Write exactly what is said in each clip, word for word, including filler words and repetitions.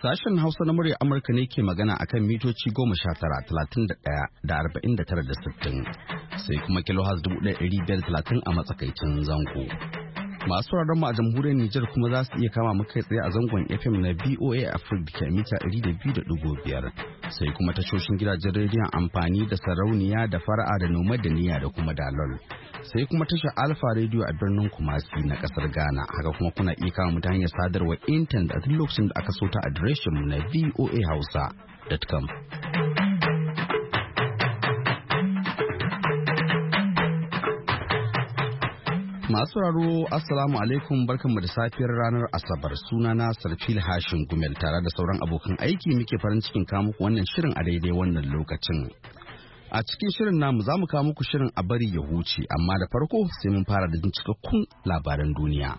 Sashen Hausa na murya Amurka ne ke magana akan mitoci goma sha tara, talatin da ɗaya da arba'in da tara da sittin, sai kuma kilohaz dubu ɗaya ɗari biyar talatin a matsakaicin zango. Masu sauraron mu a jamhuriyar Nijar kuma za su iya kama mu kai tsaye a zangon F M na B O A Africa da ke mita ɗari da biyu da ɗigo biyar, sai kuma tashoshin gidajen rediyon amfani da sarauniya da fara'a da noma da niyya da kuma dalol. Sai kuma tashar Alfa Radio a birnin Kumasi na kasar Ghana. Haka kuma kuna iya kama mu ta hanyar sadarwar intanet a duk lokacin da aka so ta adireshin mu na voa hausa dot com. Masu raro Assalamu alaikum, barkanmu da safiyar ranar Asabar. Sunana Sarfil Hashin Gumel tare da sauran abokan aiki muke farin cikin kawo muku wannan shirin a daidai wannan lokacin. A cikin shirin namu za mu kawo muku shirin a bari ya huce, amma da farko sai mun fara da jin cikakkun labaran duniya.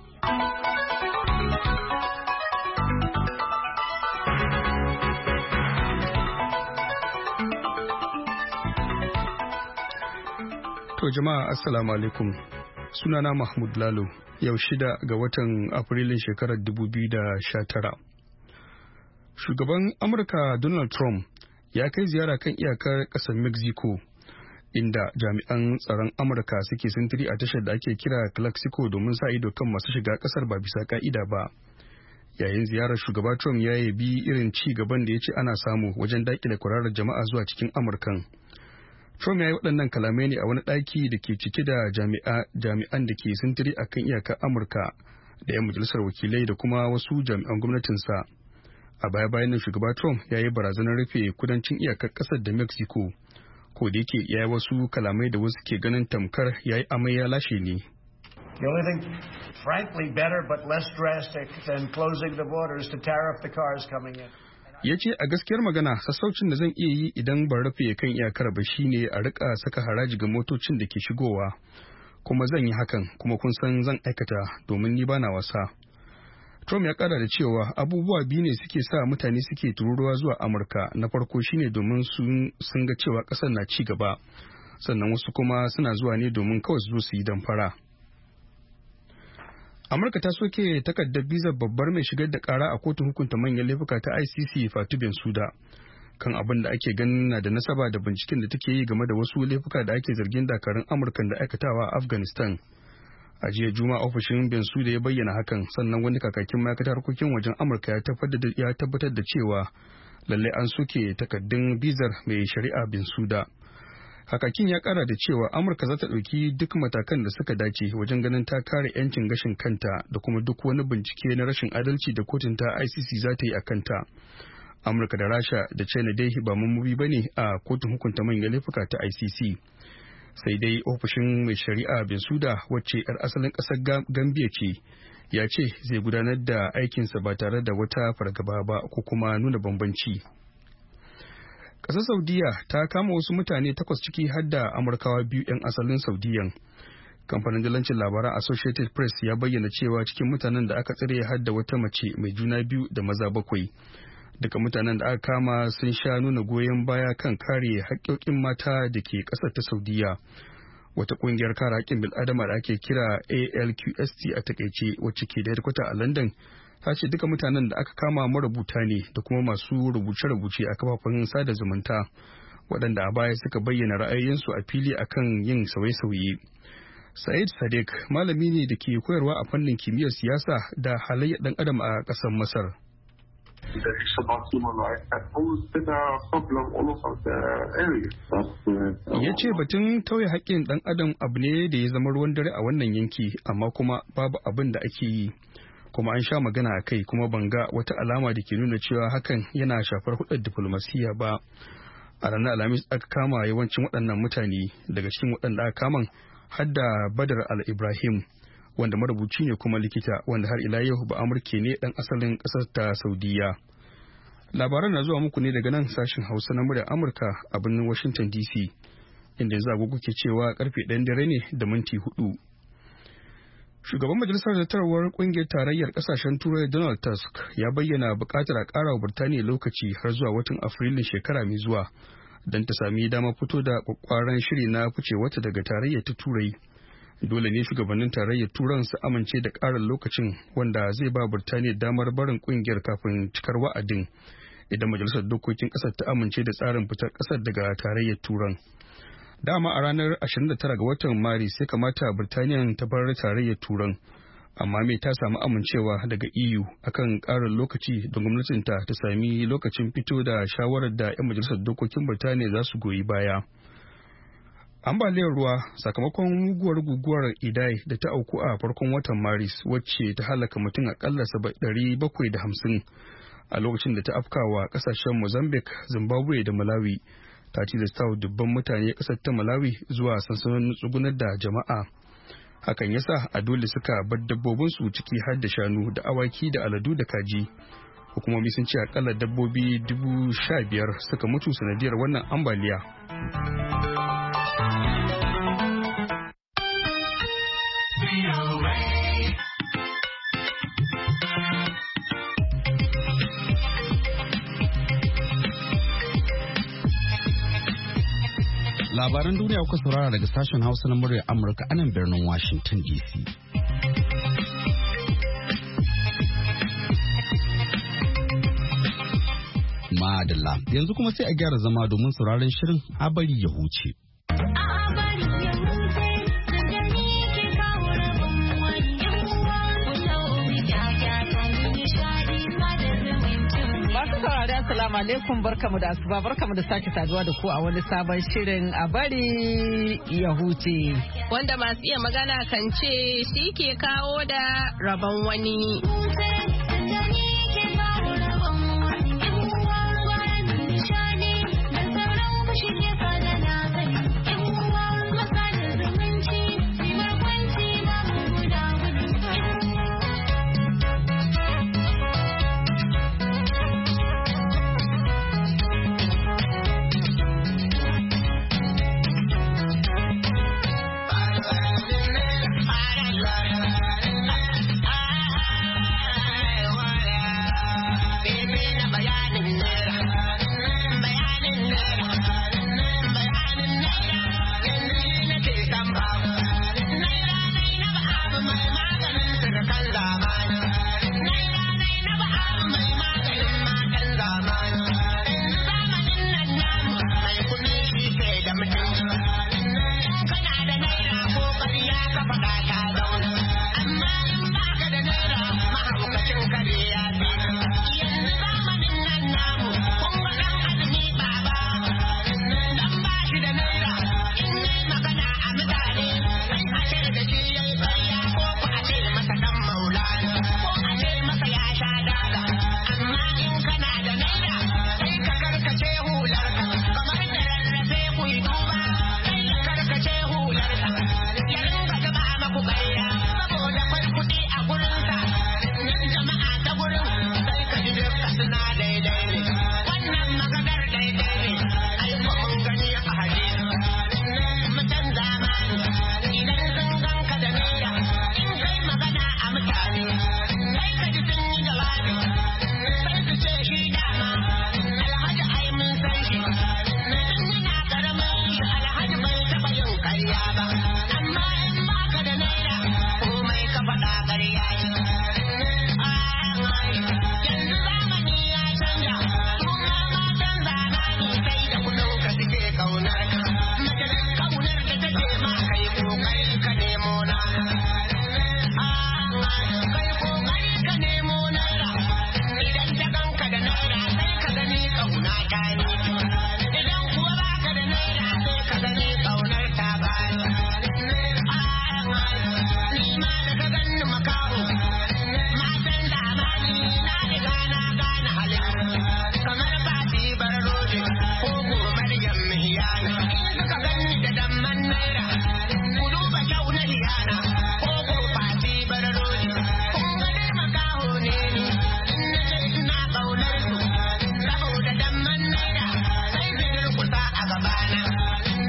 To jama'a Assalamu alaikum. Sunana Mahmud Lalo, yau shida ga watan Afrilun shekarar dubu biyu da sha tara. Shugaban Amurka Donald Trump ya kai ziyara kan iyakar ƙasar Mexico, inda jami'an tsaron Amurka suke sintiri a tashar da ake kira Calexico domin sa ido kan masu shiga ƙasar ba bisa ka'ida ba. Yayin ziyarar shugaba Trump ya yabi irin ci gaban da ya ce ana samu wajen daƙile kwararar jama'a zuwa cikin Amurkan. Trump ya yi waɗannan kalamai ne a wani ɗaki da ke cike da jami'an da ke sintiri a kan iyakar Amurka da 'yan majalisar wakilai da kuma wasu jami'an gwamnatinsa. A baya-bayan nan shugaba Trump ya yi barazanar rufe kudancin iyakar ƙasar da Mexico, ko da yake ya yi wasu kalamai da wasu ke ganin tamkar ya yi amai ya lashe ne. The only thing, frankly, better but less drastic than closing the borders to tariff the cars coming in. Ya ce a gaskiyar magana sassaucin da zan iya yi idan ban rufe kan iyakar ba shine a rika saka haraji ga motocin da ke shigowa, kuma zan yi hakan kuma kun san zan aikata domin ni bana wasa. Trump ya kara da cewa abubuwa biyu ne suke sa mutane suke tururuwa zuwa Amurka. Na farko shine domin sun ga cewa kasar na ci gaba, sannan wasu kuma suna zuwa ne domin kawai su zo su yi damfara. Amurka ta soke takardar bizar babbar mai shigar da kara a kotun hukunta manyan laifuka ta I C C Fatou Bensouda kan abin da ake ganin na da nasaba da binciken da take yi game da wasu laifuka da ake zargin dakarun Amurkan da aikatawa a Afghanistan. A jiya Juma'a ofishin Bensouda ya bayyana hakan, sannan wani kakakin ma'aikatar harkokin wajen Amurka ya tabbatar da cewa lallai an soke takardun bizar mai shari'a Bensouda. Hakakin ya kara da cewa Amurka za ta ɗauki duk matakan da suka dace wajen ganin ta kare 'yancin gashin kanta da kuma duk wani bincike na rashin adalci da kotun ta I C C za ta yi a kanta. Amurka da Rasha da China dai ba mambobi ba ne a kotun hukunta manyan laifuka ta I C C. Sai dai ofishin mai shari'a Bensouda, wacce 'yar asalin ƙasar Gambia ce, ya ce zai gudanar da aikinsa ba tare da wata fargaba ba ko kuma nuna bambanci. Ƙasar Saudiya ta kama wasu mutane takwas ciki har da Amurkawa biyu 'yan asalin Saudiyan. Kamfanin dalancin labaran Associated Press ya bayyana cewa cikin mutanen da aka tsare har da wata mace mai juna biyu da maza bakwai. Duka mutanen da aka kama sun sha nuna goyon baya kan kare haƙƙoƙin mata da ke ƙasar ta Saudiya. Wata ƙungiyar kare haƙƙin bil'adama da ake kira A L Q S T a takaice, wacce ke da hedkwata a London, ta ce duka mutanen da aka kama marubuta ne da kuma masu rubuce-rubuce a kafafen sada zumunta, waɗanda a baya suka bayyana ra'ayoyinsu a fili akan yin sauye-sauye. Said Sadiq malami ne da ke koyarwa a fannin kimiyyar siyasa da halayyar ɗan adam a ƙasar Masar. Ya ce batun tauye haƙƙin ɗan adam abu ne da ya zama ruwan dare a wannan yanki, amma kuma babu abin da ake yi. Kuma an sha magana a kai, kuma ban ga wata alama da ke nuna cewa hakan yana shafar hudar diflomasiyya ba. A ranar Alhamis aka kama yawancin waɗannan mutane, daga cikin waɗanda aka kaman har da Badar al-Ibrahim, wanda marubuci ne kuma likita, wanda har ila yau ba Amurke ne ɗan asalin ƙasar ta Saudiya. Labaran na zuwa muku ne daga nan sashen Hausa na muryar Amurka a birnin Washington D C, inda yanzu agogo ke cewa karfe ɗayan dare ne da minti hudu. Shugaban Majalisar Zartarwar Ƙungiyar Tarayyar Ƙasashen Turai Donald Tusk ya bayyana buƙatar a ƙara wa Birtaniya lokaci har zuwa watan Afrilun shekara mai zuwa don ta sami dama fito da ƙwaƙƙwaran shiri na fice wata daga tarayyar ta Turai. dole ne shugabannin tarayyar turan su amince da ƙarin lokacin wanda zai ba Birtaniya damar barin ƙungiyar kafin cikar wa'adin idan majalisar dokokin ƙasar ta amince da tsarin fitar ƙasar daga tarayyar turan. Dama a ranar ashirin da tara ga watan Maris sai kamata Birtaniya ta bar tarayyar turan, amma mai ta samu amincewa daga E U akan ƙarin lokaci da gwamnatinta ta sami lokacin fito da shawarar da 'yan majalisar dokokin Birtaniya za su goyi baya. Ambaliyar ruwa sakamakon muguwar guguwar Idai da ta auku a farkon watan Maris wacce ta halaka mutum akalla ɗari bakwai da hamsin a lokacin da ta afkawa kasashen Mozambique, Zimbabwe da Malawi ta tilasta dubban mutane kasar ta Malawi zuwa sansanonin tsugunar da jama'a. Hakan yasa a dole suka bar dabbobinsu ciki har da shanu da awaki da aladu da kaji. Hukumomi sun ce akalla dabbobi dubu sha biyar suka mutu sanadiyar wannan ambaliya. Labaran duniya kuka saurara daga sashen Hausa na muryar Amurka a nan birnin Washington D C. Madalla, yanzu kuma sai a gyara zama domin sauraron shirin a bari ya huce. Assalamu alaikum, barkamu da asuba, barkamu da sake saduwa da ku a wani sabon shirin a bari ya huce. Wanda masu iya magana kan ce shi ke kawo da rabon wani.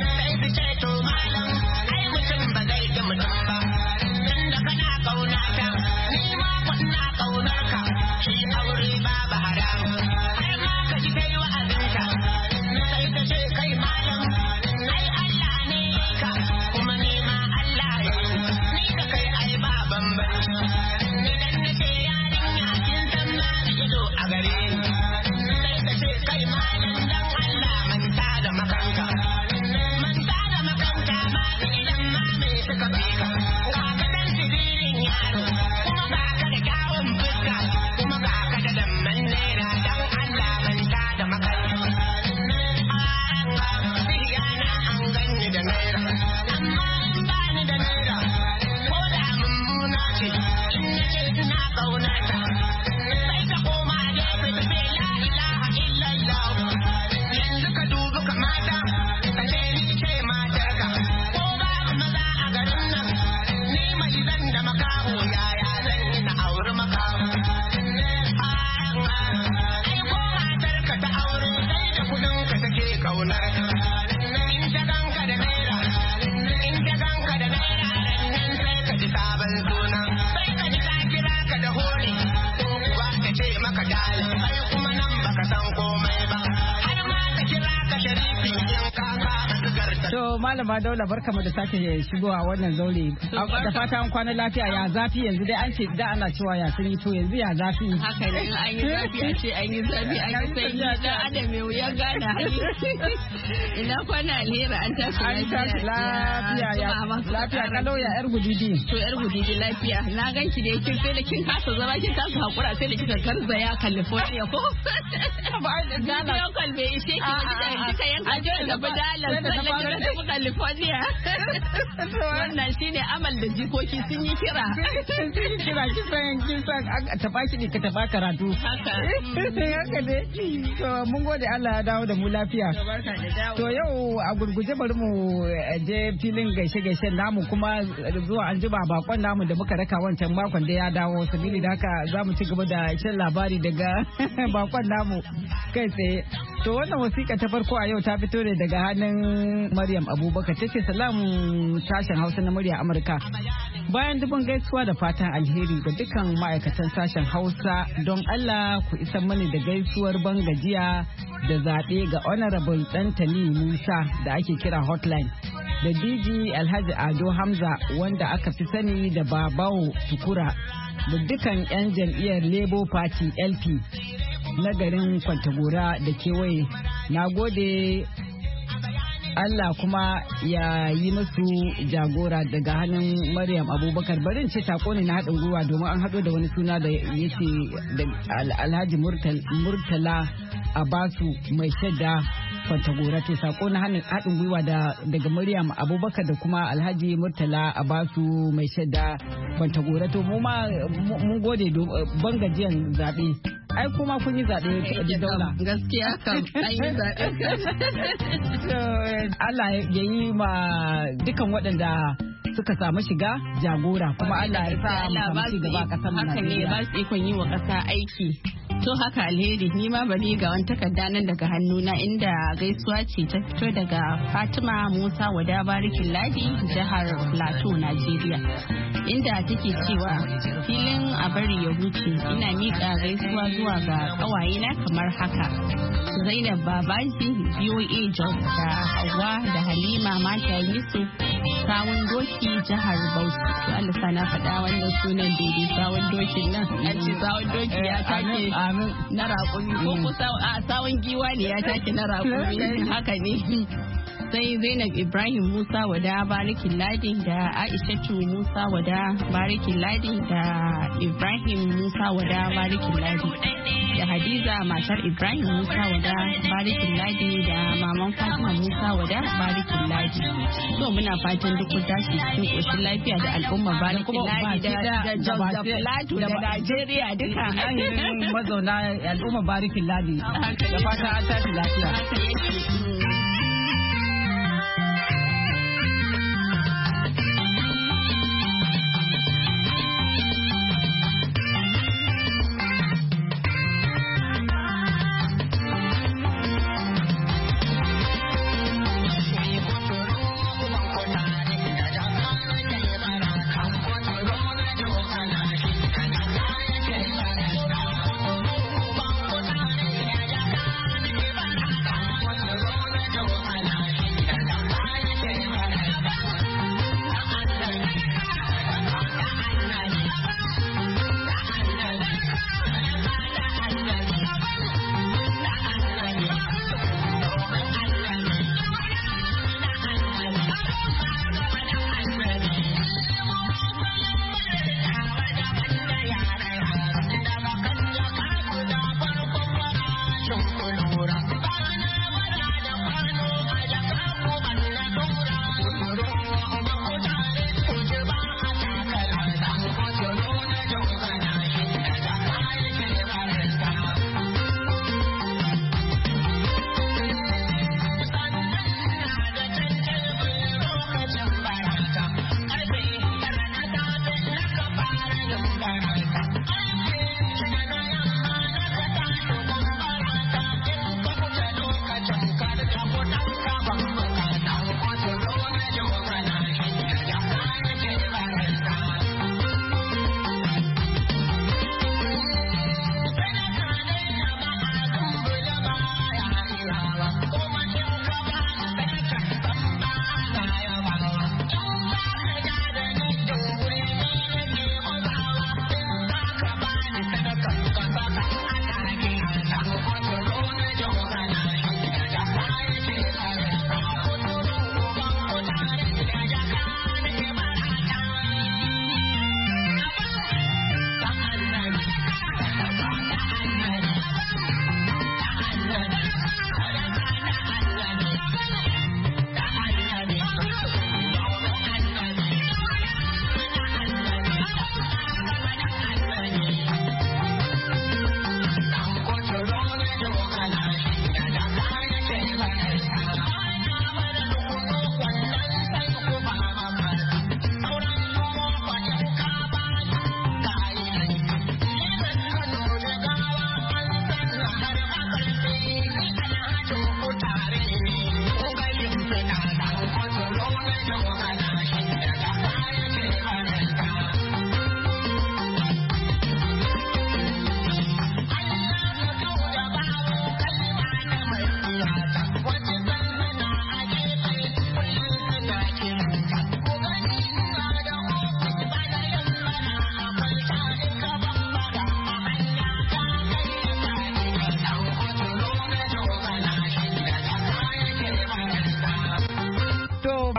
Kauna ta idan na ce yarinya kin san ma da ido a gare ni sai ka ce kai malam dan Allah manta da makanta manta da makanta ma idan ma me suka bi ka ga ka dan sirrin yaro kuma ga ka da kyawun fuska kuma ga ka da damman naira dan Allah manta da makanta siriyana an ganni da naira amma in ba ni da naira ko da mummuna ce in nace ina kaunata sai ta koma gefe ta ce la ilaha illallah yanzu ka dubi kamata ka ce ni ce matarka ko babu maza a garin nan ni mai zan da makaho yaya zan yi na auri makaho ai ko matarka ta aure sai da kudin ka take kaunar in ta ganka da naira in ta ganka da naira nan sai ka ji sabon suna sai ka ji ta kira ka da hori ko kuwa ta ce maka dali sai kuma nan baka san komai ba har ma ta kira ka sharifi in ka kama sigarta. To malama Daula barkamu da sake shigowa wannan zaure. Da fata an kwana lafiya ya zafi yanzu dai an ce da ana cewa ya sanyi to yanzu ya zafi. Haka ne in an yi zafi a ce an yi zafi an yi sanyi da adam mai wuyan gana hali. Ina kwana alheri an tashi lafiya ya lafiya kalau ya yar gudidi. To yar gudidi lafiya na ganki da kin sai da kin kasa zama kin kasa hakura sai da kika garzaya California ko. Ba da gana kalbe ishe ki da kika yanka da badalan sai da kika California. Wannan shine amal da jikoki sun yi kira. Sun yi kira kisan kisan ta baki ne ka ta baka karatu. Haka. Haka ne. To mun gode Allah ya dawo da mu lafiya. To yau a gurguje bari mu je filin gaishe gaishe namu kuma zuwa an jiba bakon namu da muka raka wancan makon da ya dawo sabili da haka za mu ci gaba da shan labari daga bakon namu kai tsaye. To wannan wasiƙa ta farko a yau ta fito ne daga hannun Maryam Abubakar tace salamu sashen Hausa na murya Amurka. Bayan dubin gaisuwa da fatan alheri ga dukkan ma'aikatan sashen Hausa don Allah ku isa mani da gaisuwar ban gajiya da zaɓe ga Honorable Dantani Musa da ake kira Hotline da D G Alhaji Ado Hamza wanda aka fi sani da Babawo Tukura da dukkan 'yan jam'iyyar Labour Party L P na garin Kwantagora da kewaye. Na gode Allah kuma ya yi musu jagora daga hannun Maryam Abubakar. Barin ce tako ne na haɗin gwiwa domin an haɗo da wani suna da yake da Alhaji Murtala Abasu mai shadda Kwantagora. To sako na haɗin gwiwa daga Maryam Abubakar da kuma Alhaji Murtala Abasu mai shadda Kwantagora. To mu ma mun gode ban gajiyan zaɓe. Ai kuma kun yi zaɓe da Daula. Gaskiya kam an yi zaɓe. Allah ya yi ma dukan waɗanda suka samu shiga jagora kuma Allah ya sa mu samu ci gaba a ƙasar mu. Haka ne ba su ikon yi wa ƙasa aiki. To haka alheri ni ma bari ga wani takarda nan daga hannuna inda gaisuwa ce ta fito daga Fatima Musa Wada Barikin Ladi jihar Plateau Najeriya inda take cewa filin a bari ya huce ina miƙa gaisuwa zuwa ga ƙawayena kamar haka Zainab Babaji B O A Jos da Hauwa da Halima Mata Yusuf Sawun Doki jihar Bauchi. To Allah sana faɗa wannan sunan daidai Sawun Dokin nan an ce Sawun Doki ya take na raƙumi ko kusa a Sawun Giwa ne ya take na raƙumi haka ne. Sai Zainab Ibrahim Musa Wada Barikin Ladi da Aishatu Musa Wada Barikin Ladi da Ibrahim Musa Wada Barikin Ladi da Hadiza matar Ibrahim Musa Wada Barikin Ladi da Maman Fatima Musa Wada Barikin Ladi. So muna fatan duk ku tashi cikin ƙoshin lafiya da al'umma Barikin Ladi da Plateau da Najeriya duka. Mazauna al'umma Barikin Ladi da fata an tashi lafiya.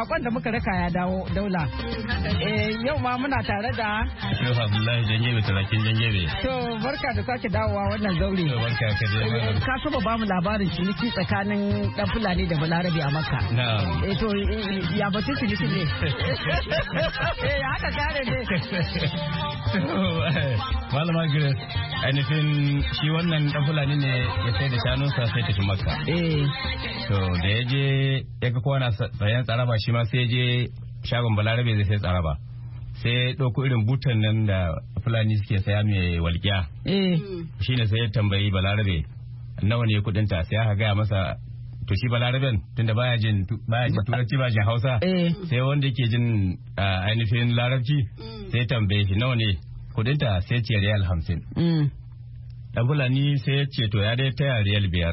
bakon da muka raka ya dawo daula. Eh yau ma muna tare da Yau Abdullahi Jangebe talakin Jangebe. To barka da sake dawowa wannan zaure. To barka ka dai. Ka saba ba mu labarin ciniki tsakanin dan Fulani da Balarabe a Makka. Na'am. Eh to ya bace ciniki ne. Eh haka kare ne. Malama Grace, ainihin shi wannan dan Fulani ne ya sai da shanunsa sai tafi Makka. Eh. To da ya je ya ga kowa na sayan tsaraba shi ma sai je shagon Balarabe zai sai tsaraba. Sai ɗauko irin butan nan da Fulani suke saya mai walƙiya. Eh. Shi ne sai ya tambayi Balarabe nawa ne kuɗinta sai aka gaya masa to shi Balaraben tunda baya jin baya jin turanci ba jin Hausa. Sai wanda yake jin ainihin Larabci sai ya tambaye shi nawa ne kuɗinta sai ce riyal hamsin. Dan Fulani sai ya ce to ya dai taya riyal biyar.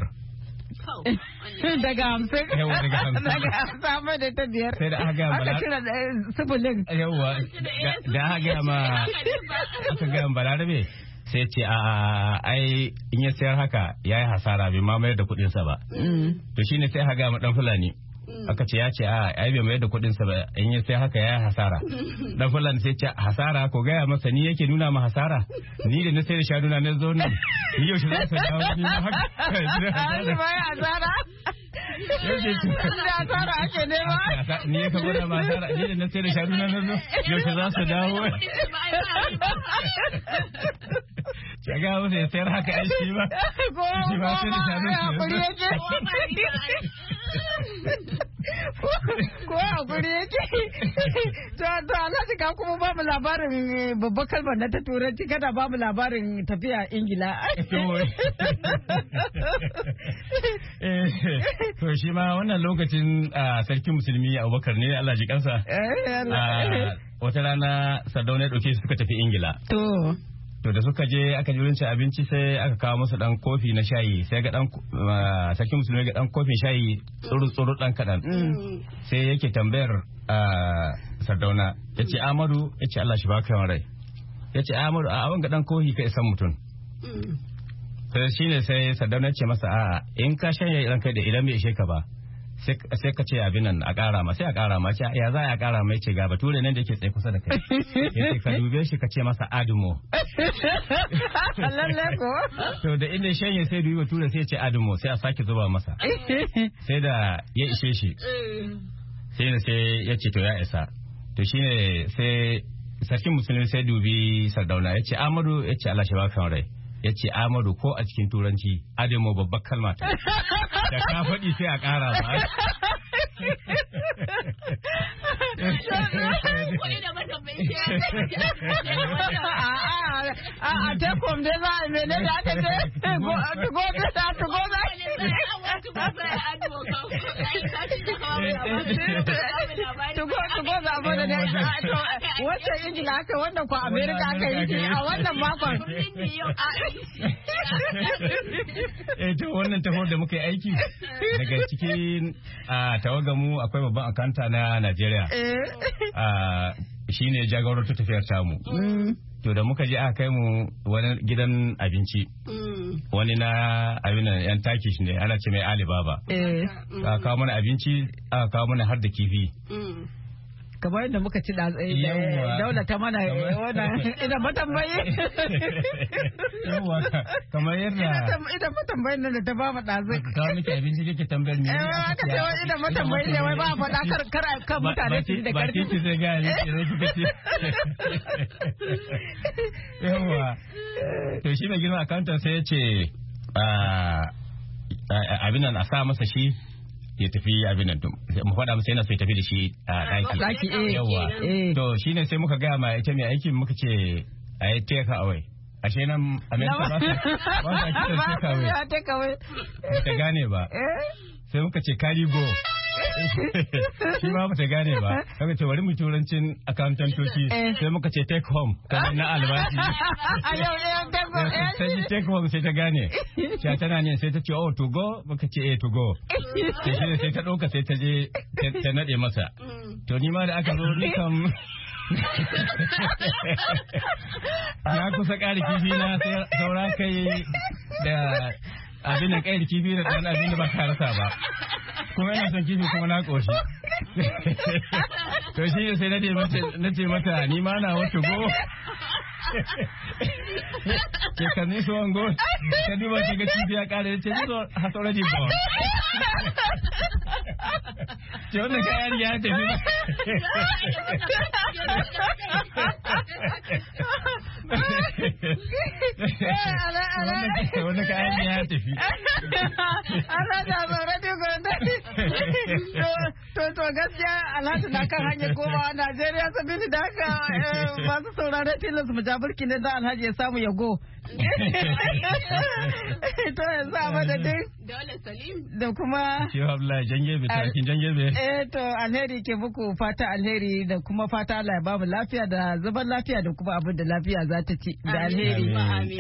Daga hamsin. Yawa daga hamsin. Daga hamsin da ta biyar. Sai da aka gaya Aka kira sifilin. Yawa da aka gaya ma aka gaya ma Balarabe sai ce a ai in ya sayar haka ya yi hasara bai ma mayar da kuɗinsa ba. To shine sai aka gaya ma dan Fulani. Aka ce ya ce a ai bai mayar da kuɗinsa ba in ya sayar haka ya yi hasara. Dan Fulani sai ce hasara ko gaya masa ni yake nuna ma hasara ni da na sayar da shaduna na zo nan ni yau shi za su dawo ni ma haka. Ai ba ya hasara. Da hasara ake nema. Ni ya kabo da hasara ni da na sayar da shaduna na zo yau shi za su dawo. Shaga wasu ya sayar haka ai shi ba. Shi ba sai da shaduna yake. Ko a guri yake. To to Alhaji ka kuma ba mu labarin babbar kalmar na ta turanci kada ba mu labarin tafiya Ingila. To shi ma wannan lokacin sarkin musulmi Abubakar ne Allah ji kansa. Wata rana Sardauna ya dauke suka tafi Ingila. To To da suka je aka je wurin cin abinci sai aka kawo musu dan kofi na shayi sai ga dan sarkin musulmi ga dan kofin shayi tsuru tsuru dan kadan. Sai yake tambayar Sardauna yace Amadu yace Allah shi baka yawan rai. Yace Amadu a wanga dan kofi kai san mutun. Sai shine sai Sardauna ce masa a in ka shanye ran kai da idan bai ishe ka ba sai ka ce abin nan a ƙara ma sai a ƙara ma ce ya za a ƙara mai ce ga bature nan da yake tsaye kusa da kai yace ka dube shi ka ce masa adumo lalle ko to da inda shanye sai dubi bature sai ya ce adumo sai a sake zuba masa sai da ya ishe shi sai ne sai ya ce to ya isa to shine sai sarkin musulmi sai dubi Sardauna ya ce Amadu ya ce Allah shi baka rai ya ce Amadu ko a cikin turanci ademo babbar kalma ta da ka faɗi sai a ƙara ba a tekom dai za a mene da aka ce tugo bisa tugo za tugo tugo za a bada da wacce Ingila aka wanda ko Amerika aka yi a wannan makon eh to wannan taho da muka yi aiki daga cikin tawagamu akwai babban akanta na Najeriya shine jagorantar tafiyar tamu to da muka je aka kai mu wani gidan abinci wani na abin yan Turkish ne ana ce mai Alibaba aka kawo mana abinci aka kawo mana har da kifi kamar yadda muka ci da daula ta mana wannan idan matambayi yawa kamar yadda idan matambayin nan da ta ba mu dazu ka kawo miki abinci kike tambayar ni eh aka ce wai idan matambayi ne wai ba a faɗa kar kar kan mutane su da karfi ba ki sai ga ni idan kika ce yawa to shi mai girma accountant sai ya ce abin nan a sa masa shi ya tafi abin nan mu faɗa masa yana so ya tafi da shi a ɗaki ɗaki eh yawa to shine sai muka gaya ma ita mai aikin muka ce a yi take away ashe nan America ba su ba su take away ta gane ba sai muka ce carry go shi ma ba ta gane ba kaga ce bari mu turancin accountantoci sai muka ce take home kamar na albashi sai take home sai ta gane sai tana ne sai ta ce oh to go muka ce eh to go sai sai ta dauka sai ta je ta nade masa to ni ma da aka zo ni kam na kusa ƙari kifi na saura kai da abin da kai kifi da ɗan abin da ba ka rasa ba kuma yana son kifi kuma na ƙoshi To shi ne sai na ce mata ni ma na wata go. Ke kan ni so ngo. Ka duba ki ga cibiya kare ce ni so has already born. Ce wannan kayan ya tafi. Wannan kayan ya tafi. Ana da zaure da gwanda. To to gaskiya Alhaji na kan hanyar komawa Najeriya sabili da haka masu saurare tilas mu ja burki ne da Alhaji ya samu ya go. To yanzu a madadin Dole Salim da kuma Shehu Abdullahi Jangebe tarakin Jangebe. Eh to alheri ke muku fata alheri da kuma fata Allah ya ba mu lafiya da zaman lafiya da kuma abin da lafiya za ta ci da alheri. Amin.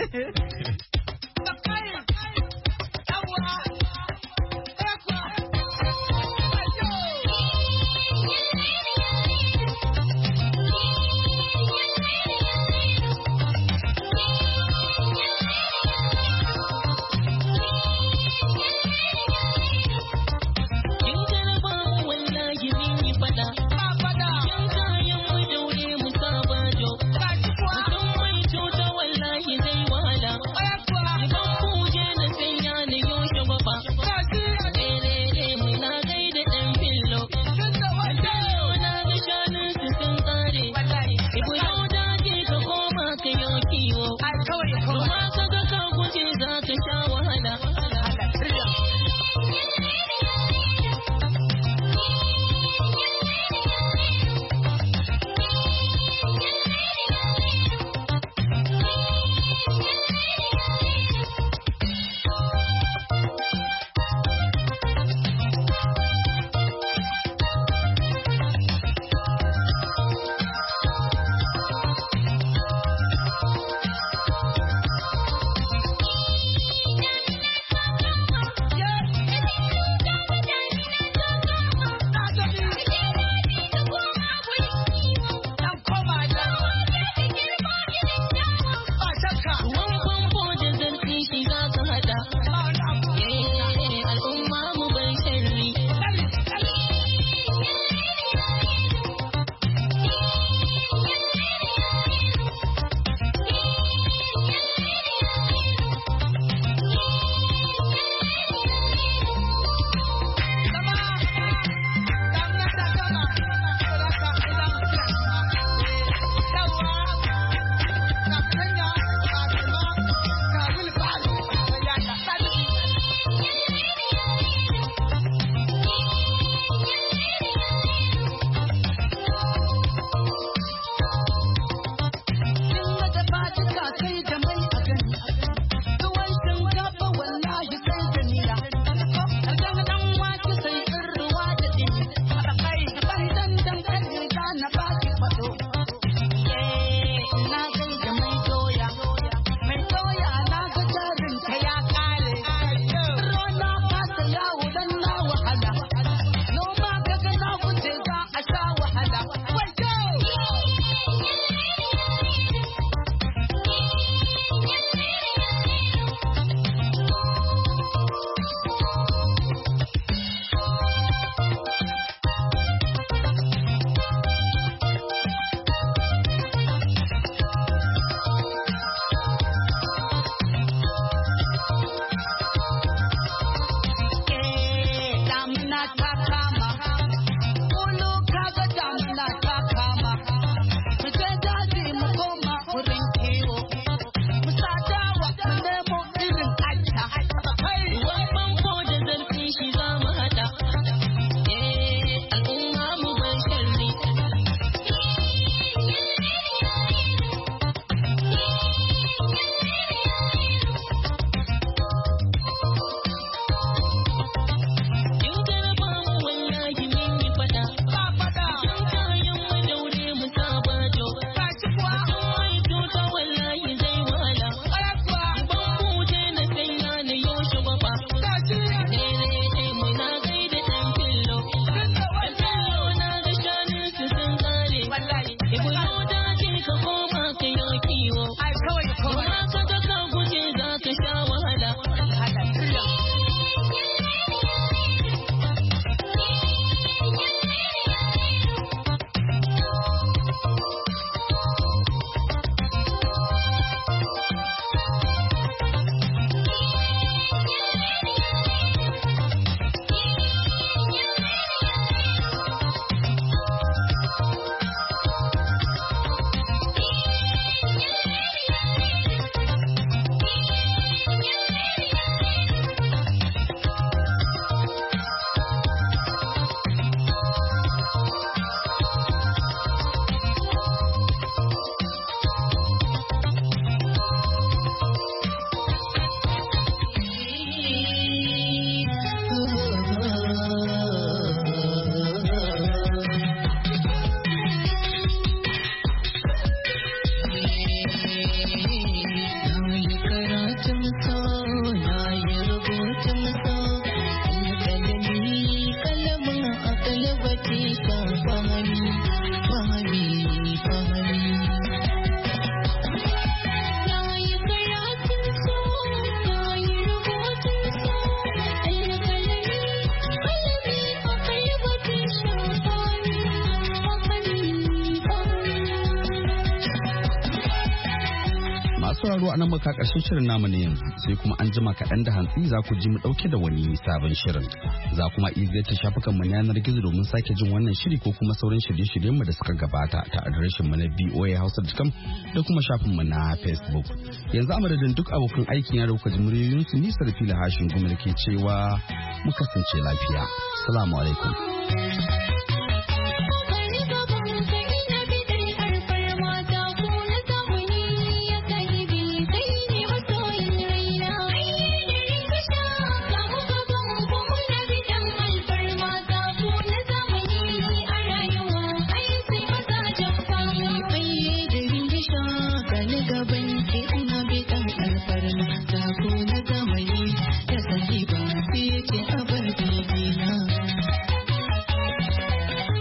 Masu sauraro a nan muka ƙarshen shirin namu ne yanzu sai kuma an jima kaɗan da hantsi za ku ji mu ɗauke da wani sabon shirin. Za kuma iya ziyarta shafukan mu na yanar gizo domin sake jin wannan shiri ko kuma sauran shirye-shiryen mu da suka gabata ta adireshin mu na v o a hausa dot com da kuma shafin mu na Facebook. Yanzu a madadin duk abokan aikin ya dauka jimuriyoyin su nisa da fili hashin gumar ke cewa mu kasance lafiya. Assalamu alaikum.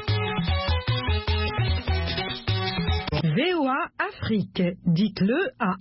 Dites-le à